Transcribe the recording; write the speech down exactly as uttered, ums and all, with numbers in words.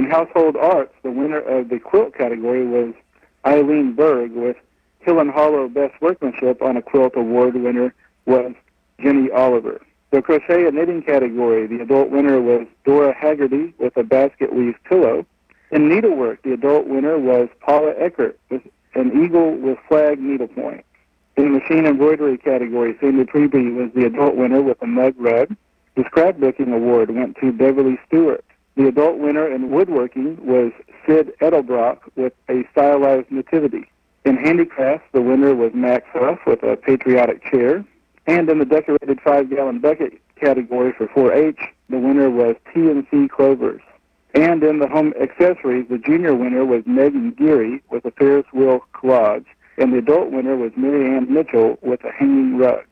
In household arts, the winner of the quilt category was Eileen Berg with Hill and Hollow Best Workmanship on a Quilt Award winner was Jenny Oliver. The crochet and knitting category, the adult winner was Dora Haggerty with a basket weave pillow. In needlework, the adult winner was Paula Eckert with an eagle with flag needlepoint. In the machine embroidery category, Sandy Priebe was the adult winner with a mug rug. The scrapbooking award went to Beverly Stewart. The adult winner in woodworking was Sid Edelbrock with a stylized nativity. In handicrafts, the winner was Max Huff with a patriotic chair. And in the decorated five-gallon bucket category for four H, the winner was T and C Clovers. And in the home accessories, the junior winner was Megan Geary with a Ferris wheel collage, and the adult winner was Mary Ann Mitchell with a hanging rug.